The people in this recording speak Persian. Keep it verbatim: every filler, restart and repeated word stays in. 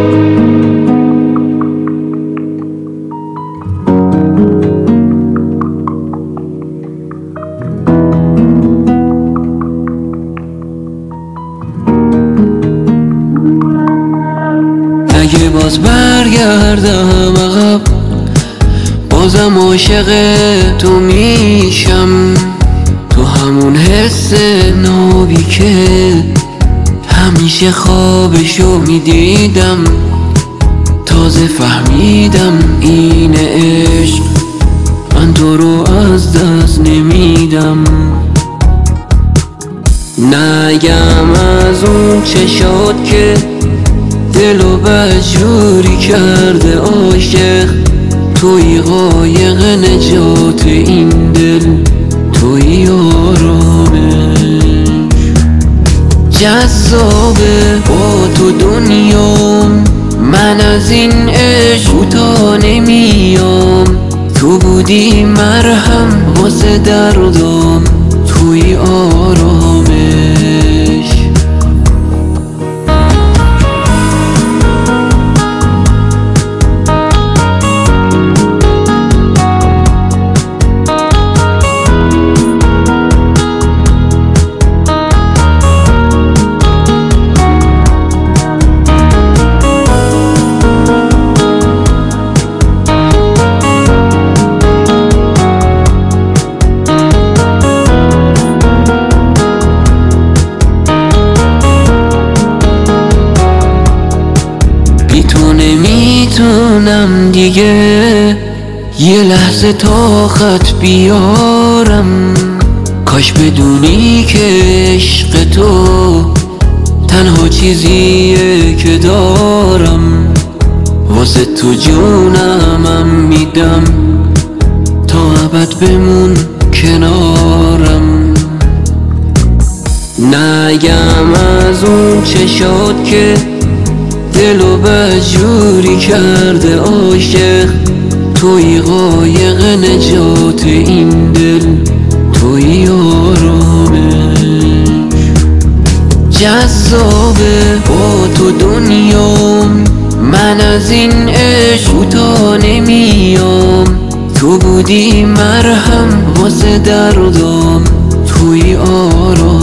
اگه باز برگردم عقب بازم عاشق تو میشم، تو همون حس نابی که همیشه خوابشو میدیدم. تازه فهمیدم این عشق، من تو رو از دست نمیدم. نگم از اون چشات که دلو بدجوری کرده عاشق، توی قایق نجات این دل، توی آرامش. جذابه با تو دنیام، من از این عشق کوتاه نمیام. تو بودی مرهم واسه دردام، توی آرامش. نمیتونم دیگه یه لحظه طاقت بیارم، کاش بدونی که عشق تو تنها چیزیه که دارم. واسه تو جونمم میدم، تا ابد بمون کنارم. نگم از اون چشات که دلو بدجوری کرده عاشق، توی قایق نجات این دل، توی آرامش. جذابه با تو دنیام، من از این عشق کوتاه نمیام. تو بودی مرهم واسه دردام، توی آرامش.